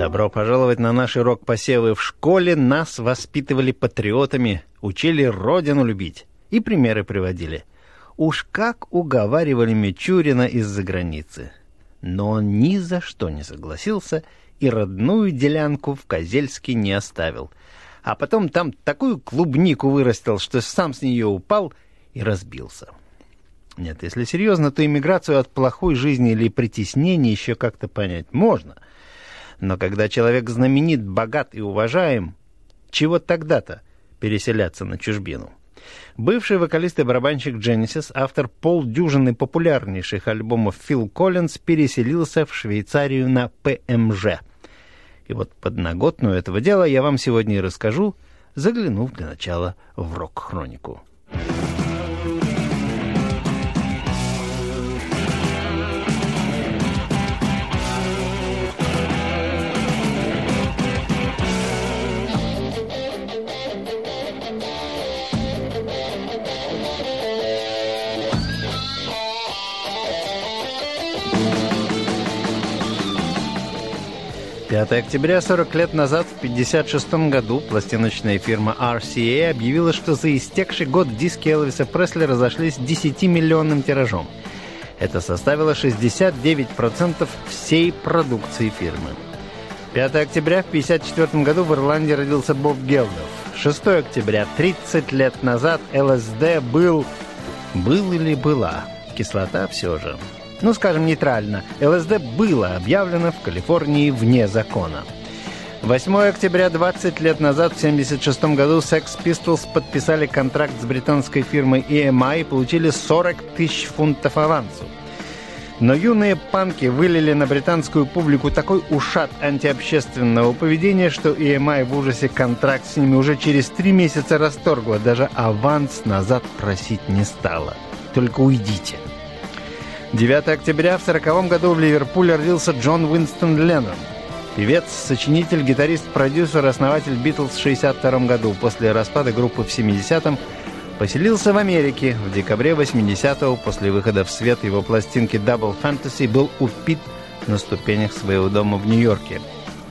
Добро пожаловать на наши рок-посевы. В школе нас воспитывали патриотами, учили родину любить и примеры приводили. Уж как уговаривали Мичурина из-за границы. Но он ни за что не согласился и родную делянку в Козельске не оставил. А потом там такую клубнику вырастил, что сам с нее упал и разбился. Нет, если серьезно, то эмиграцию от плохой жизни или притеснения еще как-то понять можно. Но когда человек знаменит, богат и уважаем, чего тогда-то переселяться на чужбину? Бывший вокалист и барабанщик Genesis, автор полдюжины популярнейших альбомов Фил Коллинз, переселился в Швейцарию на ПМЖ. И вот подноготную этого дела я вам сегодня и расскажу, заглянув для начала в рок-хронику. 5 октября 40 лет назад, в 1956 году, пластиночная фирма RCA объявила, что за истекший год диски Элвиса Пресли разошлись 10-миллионным тиражом. Это составило 69% всей продукции фирмы. 5 октября в 1954 году в Ирландии родился Боб Гелдов. 6 октября, 30 лет назад, ЛСД был или была? Кислота все же. Ну, скажем нейтрально, ЛСД было объявлено в Калифорнии вне закона. 8 октября 20 лет назад, в 1976 году, Sex Pistols подписали контракт с британской фирмой EMI и получили 40 тысяч фунтов авансу. Но юные панки вылили на британскую публику такой ушат антиобщественного поведения, что EMI в ужасе контракт с ними уже через 3 месяца расторгла, даже аванс назад просить не стала. Только уйдите. 9 октября в 1940 году в Ливерпуле родился Джон Уинстон Леннон. Певец, сочинитель, гитарист, продюсер, основатель Битлз в 1962 году. После распада группы в 1970-м поселился в Америке. В декабре 1980-го, после выхода в свет его пластинки Double Fantasy, был убит на ступенях своего дома в Нью-Йорке.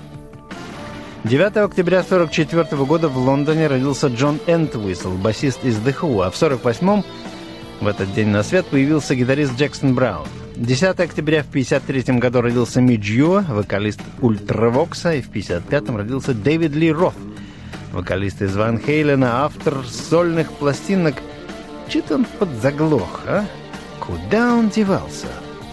9 октября 1944 года в Лондоне родился Джон Энтвисл, басист из The Who, а в 1948-м в этот день на свет появился гитарист Джексон Браун. 10 октября в 1953 году родился Мидж Юа, вокалист Ультравокса, и в 1955 родился Дэвид Ли Рот, вокалист из Ван Хейлена, автор сольных пластинок. Чё-то он подзаглох, а? Куда он девался?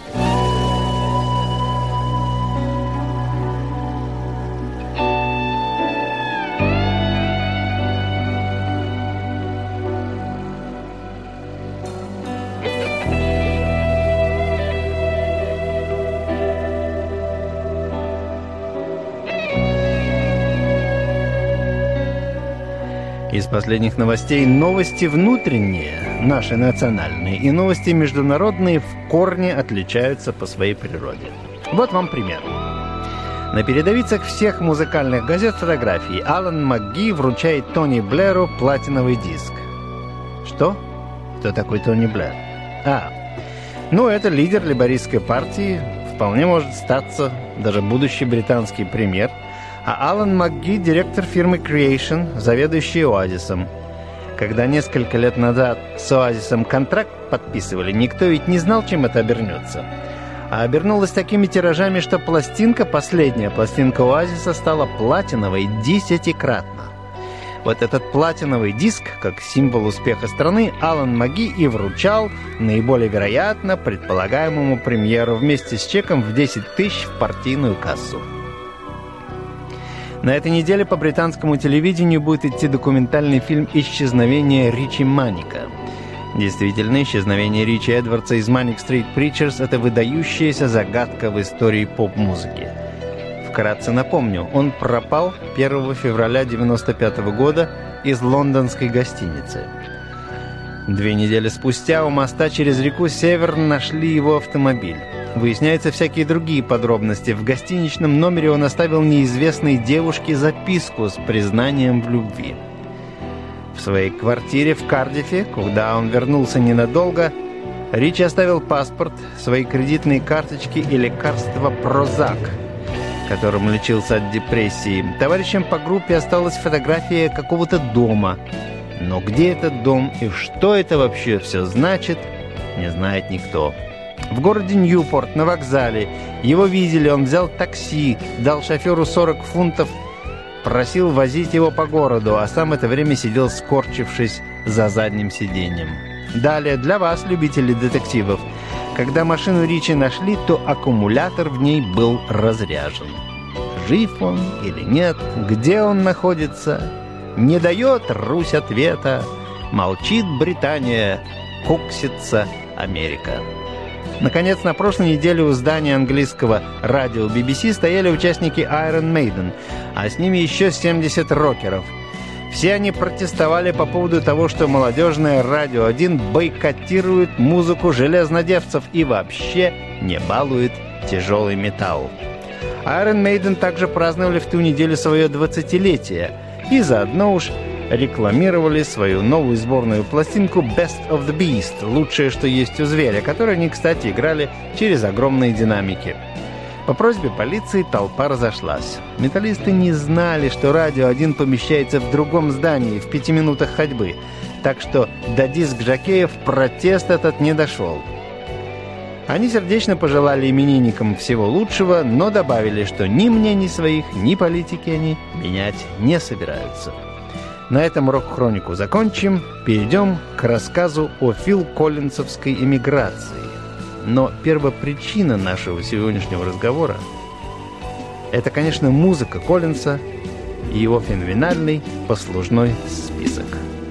Из последних новостей новости внутренние, наши национальные, и новости международные в корне отличаются по своей природе. Вот вам пример. На передовицах всех музыкальных газет фотографии Алан МакГи вручает Тони Блэру платиновый диск. Что? Кто такой Тони Блэр? Это лидер лейбористской партии, вполне может статься даже будущий британский премьер. А Алан МакГи – директор фирмы Creation, заведующий Оазисом. Когда несколько лет назад с Оазисом контракт подписывали, никто ведь не знал, чем это обернется. А обернулось такими тиражами, что последняя пластинка Оазиса стала платиновой 10-кратно. Вот этот платиновый диск, как символ успеха страны, Алан МакГи и вручал наиболее вероятно предполагаемому премьеру вместе с чеком в 10 тысяч в партийную кассу. На этой неделе по британскому телевидению будет идти документальный фильм «Исчезновение Ричи Маника». Действительно, исчезновение Ричи Эдвардса из Manic Street Preachers – это выдающаяся загадка в истории поп-музыки. Вкратце напомню, он пропал 1 февраля 1995 года из лондонской гостиницы. 2 недели спустя у моста через реку Северн нашли его автомобиль. Выясняются всякие другие подробности. В гостиничном номере он оставил неизвестной девушке записку с признанием в любви. В своей квартире в Кардифе, куда он вернулся ненадолго, Ричи оставил паспорт, свои кредитные карточки и лекарство Прозак. которым лечился от депрессии, товарищам по группе осталась фотография какого-то дома. Но где этот дом и что это вообще все значит, не знает никто. В городе Ньюпорт, на вокзале, его видели, он взял такси, дал шоферу 40 фунтов, просил возить его по городу, а сам в это время сидел, скорчившись за задним сиденьем. Далее, для вас, любители детективов, когда машину Ричи нашли, то аккумулятор в ней был разряжен. Жив он или нет, где он находится, не дает Русь ответа, молчит Британия, куксится Америка. Наконец, на прошлой неделе у здания английского радио BBC стояли участники Iron Maiden, а с ними еще 70 рокеров. Все они протестовали по поводу того, что молодежное радио 1 бойкотирует музыку железнодевцев и вообще не балует тяжелый металл. Iron Maiden также праздновали в ту неделю свое 20-летие и заодно уж рекламировали свою новую сборную пластинку Best of the Beast, лучшее, что есть у зверя, которую они, кстати, играли через огромные динамики. По просьбе полиции толпа разошлась. Металлисты не знали, что радио 1 помещается в другом здании, в 5 минутах ходьбы, так что до диск-жокеев протест этот не дошел. Они сердечно пожелали именинникам всего лучшего, но добавили, что ни мнений своих, ни политики они менять не собираются. На этом рок-хронику закончим, перейдем к рассказу о Фил Коллинсовской эмиграции. Но первопричина нашего сегодняшнего разговора – это, конечно, музыка Коллинса и его феноменальный послужной список.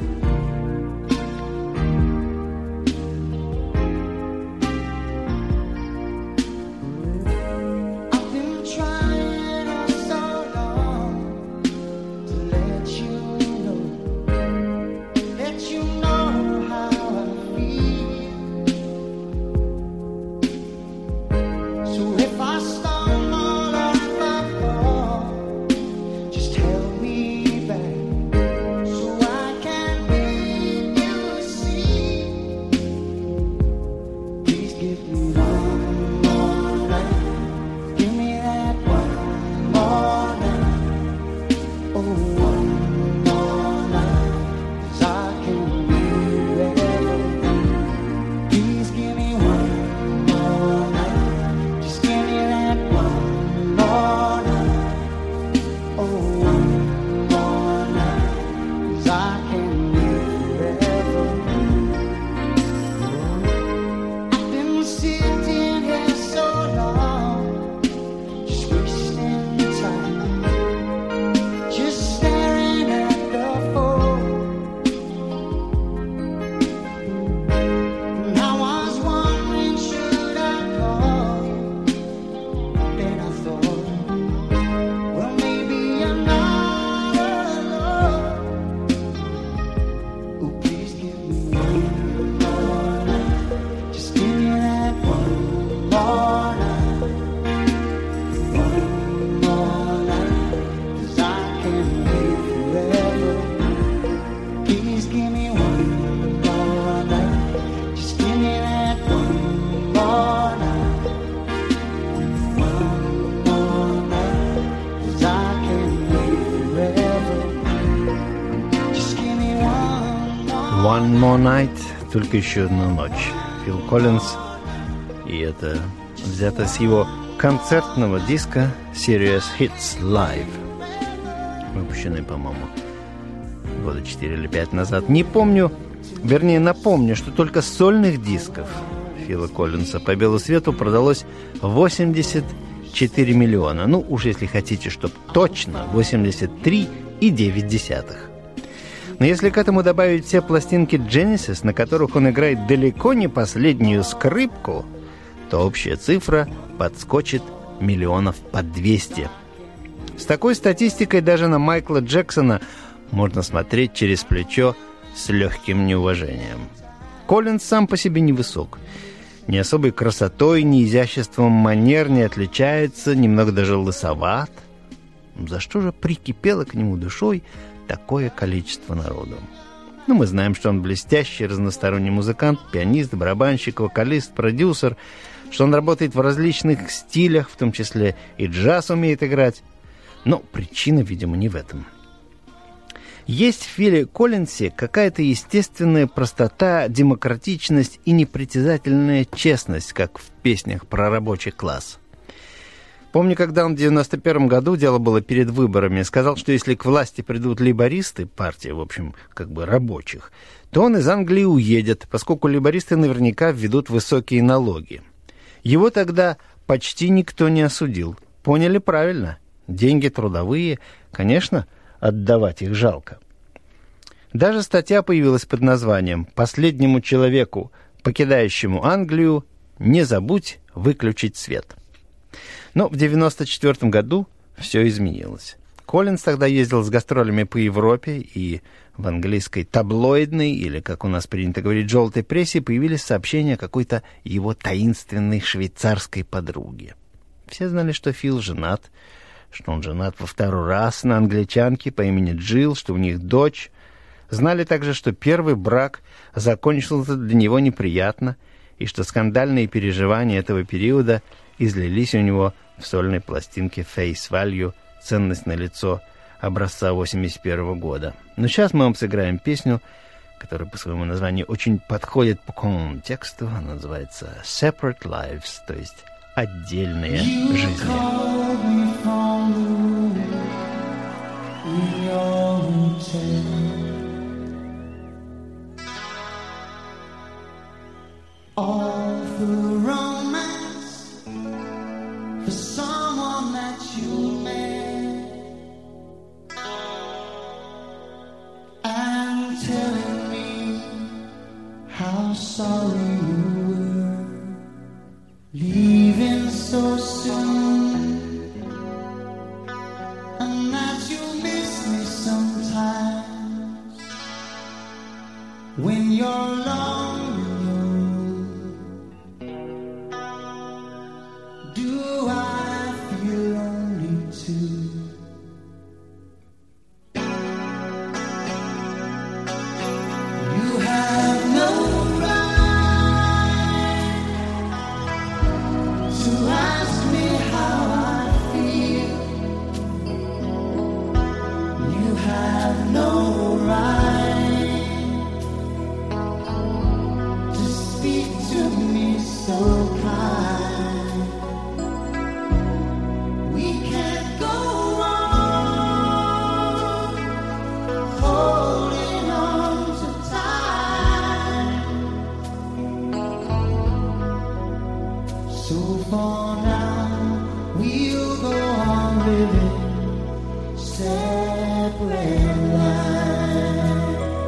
One More Night, только еще одна ночь. Фил Коллинс, и это взято с его концертного диска Serious Hits Live, выпущенный, по-моему, года 4 или 5 назад. Не помню, вернее, напомню, что только сольных дисков Фила Коллинса по белу свету продалось 84 миллиона. Ну, уж если хотите, чтобы точно, 83,9. Но если к этому добавить все пластинки Genesis, на которых он играет далеко не последнюю скрипку, то общая цифра подскочит миллионов под 200. С такой статистикой даже на Майкла Джексона можно смотреть через плечо с легким неуважением. Коллинс сам по себе невысок. Ни особой красотой, ни изяществом манер не отличается, немного даже лысоват. За что же прикипело к нему душой такое количество народу? Ну, мы знаем, что он блестящий, разносторонний музыкант, пианист, барабанщик, вокалист, продюсер, что он работает в различных стилях, в том числе и джаз умеет играть. Но причина, видимо, не в этом. Есть в Филе Коллинсе какая-то естественная простота, демократичность и непритязательная честность, как в песнях про рабочий класс. Помню, когда он в 91 году, дело было перед выборами, сказал, что если к власти придут лейбористы, партия, в общем, как бы рабочих, то он из Англии уедет, поскольку лейбористы наверняка введут высокие налоги. Его тогда почти никто не осудил. Поняли правильно. Деньги трудовые, конечно, отдавать их жалко. Даже статья появилась под названием «Последнему человеку, покидающему Англию, не забудь выключить свет». Но в 1994 году все изменилось. Коллинс тогда ездил с гастролями по Европе, и в английской таблоидной, или, как у нас принято говорить, желтой прессе, появились сообщения о какой-то его таинственной швейцарской подруге. Все знали, что Фил женат, что он женат во второй раз на англичанке по имени Джилл, что у них дочь. Знали также, что первый брак закончился для него неприятно, и что скандальные переживания этого периода излились у него в сольной пластинке Face Value «Ценность на лицо» образца 1981 года. Но сейчас мы вам сыграем песню, которая по своему названию очень подходит по контексту. Она называется Separate Lives, то есть отдельные жизни. All for romance, for someone that you met, and telling me how sorry you were, leaving so soon, and that you miss me sometimes when you're alone. Do I feel lonely too? You have no right to ask me how I feel. You have no right to speak to me so kind. So for now, we'll go on living separate lives.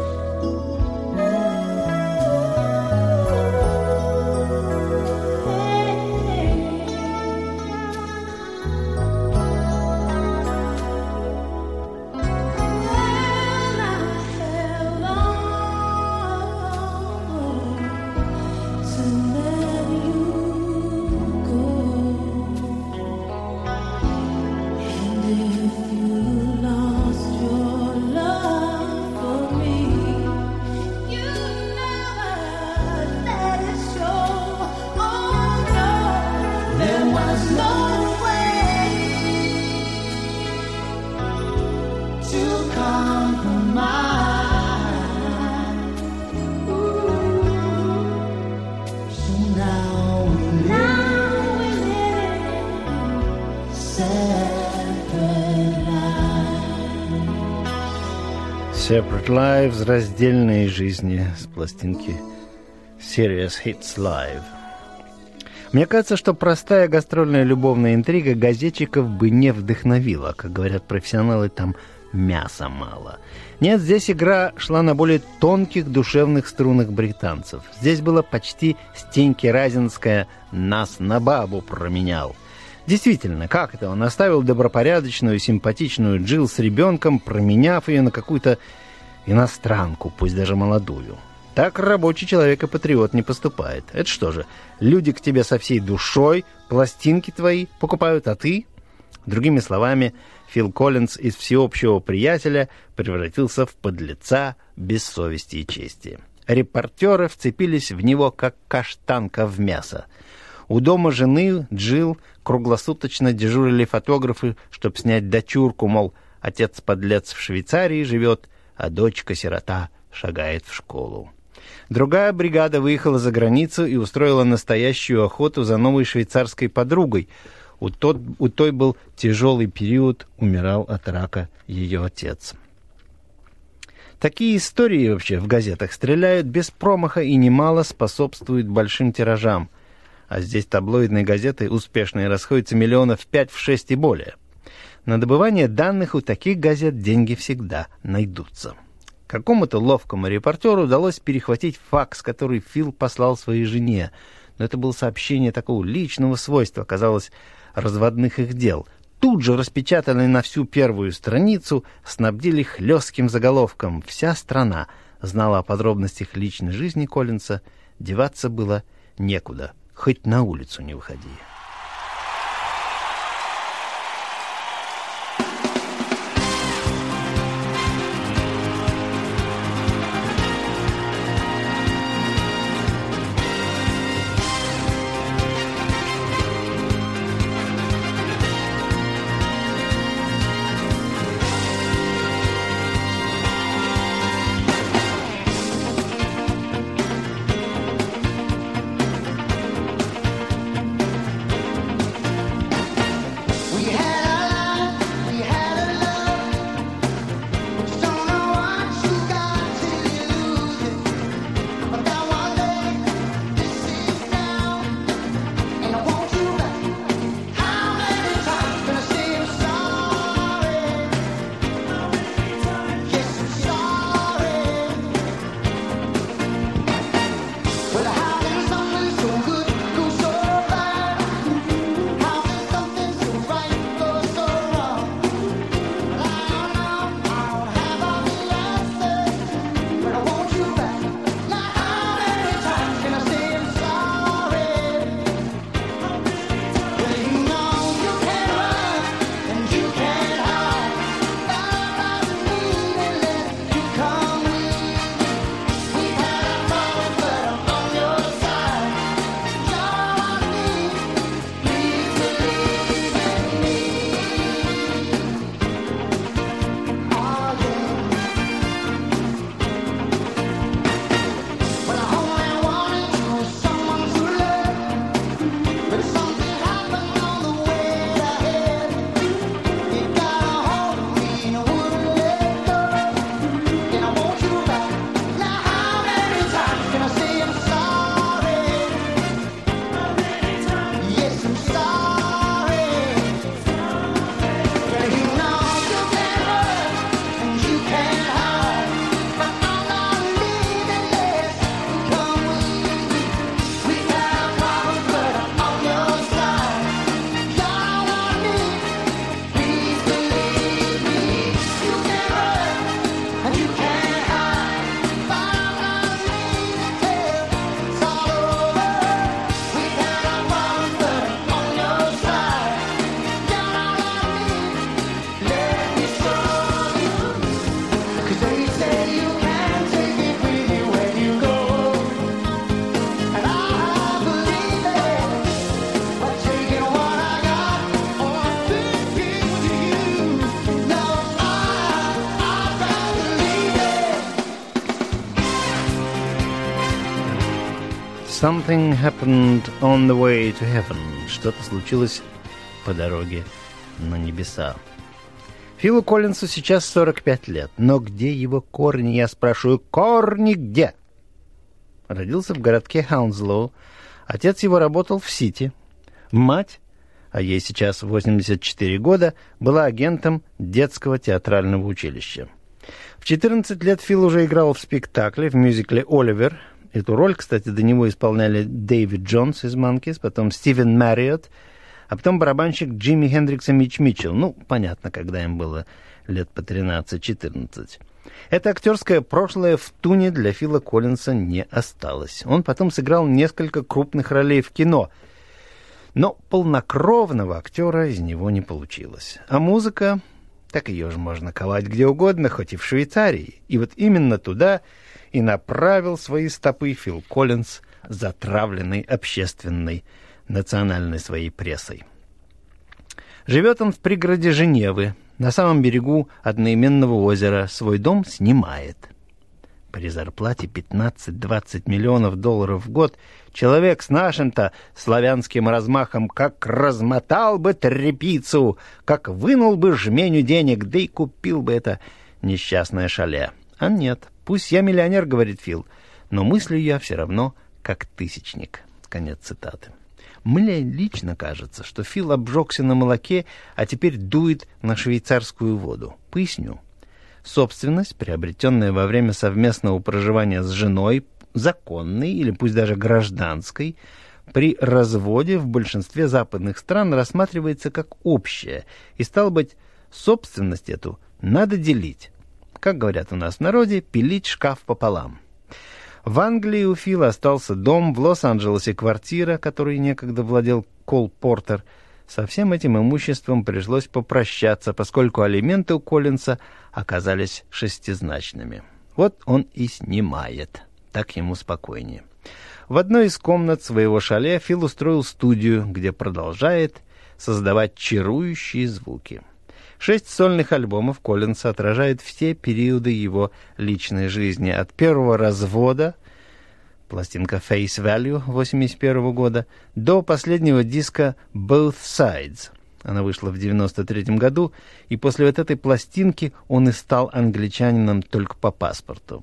Separate Lives, раздельные жизни, с пластинки Serious Hits Live. Мне кажется, что простая гастрольная любовная интрига газетчиков бы не вдохновила. Как говорят профессионалы, там мяса мало. Нет, здесь игра шла на более тонких душевных струнах британцев. Здесь было почти Стеньки Разинское «Нас на бабу променял». Действительно, как это? Он оставил добропорядочную, симпатичную Джилл с ребенком, променяв ее на какую-то иностранку, пусть даже молодую. Так рабочий человек и патриот не поступает. Это что же, люди к тебе со всей душой пластинки твои покупают, а ты? Другими словами, Фил Коллинс из всеобщего приятеля превратился в подлеца без совести и чести. Репортеры вцепились в него, как каштанка в мясо. У дома жены, Джилл, круглосуточно дежурили фотографы, чтобы снять дочурку, мол, отец-подлец в Швейцарии живет, а дочка-сирота шагает в школу. Другая бригада выехала за границу и устроила настоящую охоту за новой швейцарской подругой. У той был тяжелый период, умирал от рака ее отец. Такие истории вообще в газетах стреляют без промаха и немало способствуют большим тиражам. А здесь таблоидные газеты успешные расходятся миллионов 5-6 и более. На добывание данных у таких газет деньги всегда найдутся. Какому-то ловкому репортеру удалось перехватить факс, который Фил послал своей жене. Но это было сообщение такого личного свойства, казалось, разводных их дел. Тут же распечатали на всю первую страницу, снабдили хлестким заголовком. Вся страна знала о подробностях личной жизни Коллинса, деваться было некуда, хоть на улицу не выходи. Something happened on the way to heaven. Что-то случилось по дороге на небеса. Филу Коллинсу сейчас 45 лет. Но где его корни? Я спрашиваю, корни где? Родился в городке Хаунслоу. Отец его работал в Сити. Мать, а ей сейчас 84 года, была агентом детского театрального училища. В 14 лет Фил уже играл в спектакле, в мюзикле «Оливер». Эту роль, кстати, до него исполняли Дэвид Джонс из «Манкис», потом Стивен Марриотт, а потом барабанщик Джимми Хендрикс и Митч Митчелл. Ну, понятно, когда им было лет по 13-14. Это актерское прошлое в туне для Фила Коллинса не осталось. Он потом сыграл несколько крупных ролей в кино, но полнокровного актера из него не получилось. А музыка, так ее же можно ковать где угодно, хоть и в Швейцарии. И вот именно туда и направил свои стопы Фил Коллинс, затравленный общественной национальной своей прессой. Живет он в пригороде Женевы, на самом берегу одноименного озера, свой дом снимает. При зарплате 15-20 миллионов долларов в год человек с нашим-то славянским размахом как размотал бы тряпицу, как вынул бы жменю денег, да и купил бы это несчастное шале. А нет, пусть я миллионер, говорит Фил, но мыслю я все равно как тысячник. Конец цитаты. Мне лично кажется, что Фил обжегся на молоке, а теперь дует на швейцарскую воду. Поясню. Собственность, приобретенная во время совместного проживания с женой, законной или пусть даже гражданской, при разводе в большинстве западных стран рассматривается как общая, и, стало быть, собственность эту надо делить. Как говорят у нас в народе, пилить шкаф пополам. В Англии у Фила остался дом, в Лос-Анджелесе квартира, которой некогда владел Кол Портер. Со всем этим имуществом пришлось попрощаться, поскольку алименты у Коллинса оказались шестизначными. Вот он и снимает. Так ему спокойнее. В одной из комнат своего шале Фил устроил студию, где продолжает создавать чарующие звуки. 6 сольных альбомов Коллинса отражают все периоды его личной жизни. От первого развода, пластинка Face Value 1981 года, до последнего диска Both Sides. Она вышла в 1993 году, и после вот этой пластинки он и стал англичанином только по паспорту.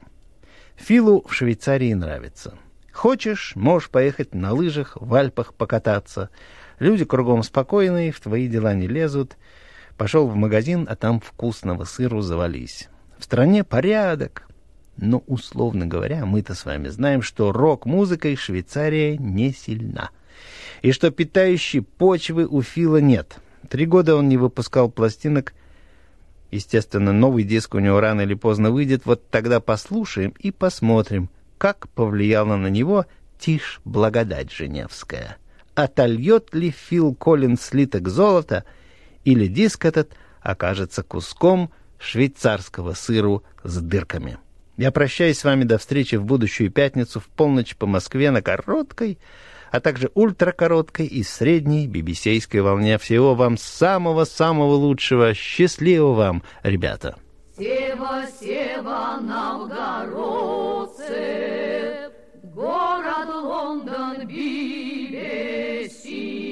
Филу в Швейцарии нравится. Хочешь, можешь поехать на лыжах в Альпах покататься. Люди кругом спокойные, в твои дела не лезут. Пошел в магазин, а там вкусного сыру завались. В стране порядок. Но, условно говоря, мы-то с вами знаем, что рок-музыкой Швейцария не сильна. И что питающей почвы у Фила нет. 3 года он не выпускал пластинок. Естественно, новый диск у него рано или поздно выйдет. Вот тогда послушаем и посмотрим, как повлияла на него «Тишь, благодать женевская». Отольет ли Фил Коллинс слиток золота, или диск этот окажется куском швейцарского сыру с дырками. Я прощаюсь с вами до встречи в будущую пятницу в полночь по Москве на короткой, а также ультракороткой и средней бибисейской волне. Всего вам самого-самого лучшего. Счастливо вам, ребята! Сева, Сева, новгородцы, город Лондон, BBC.